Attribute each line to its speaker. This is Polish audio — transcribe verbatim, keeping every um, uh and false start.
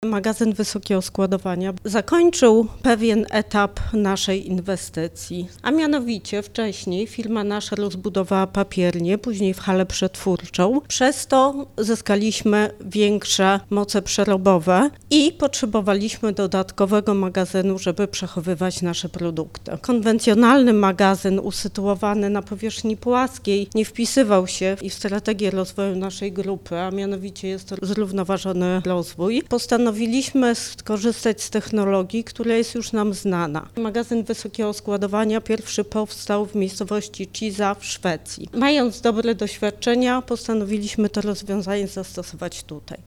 Speaker 1: Magazyn wysokiego składowania zakończył pewien etap naszej inwestycji, a mianowicie wcześniej firma nasza rozbudowała papiernię, później w halę przetwórczą. Przez to zyskaliśmy większe moce przerobowe i potrzebowaliśmy dodatkowego magazynu, żeby przechowywać nasze produkty. Konwencjonalny magazyn usytuowany na powierzchni płaskiej nie wpisywał się w strategię rozwoju naszej grupy, a mianowicie jest to zrównoważony rozwój. Postanowiliśmy skorzystać z technologii, która jest już nam znana. Magazyn wysokiego składowania pierwszy powstał w miejscowości Chiza w Szwecji. Mając dobre doświadczenia, postanowiliśmy to rozwiązanie zastosować tutaj.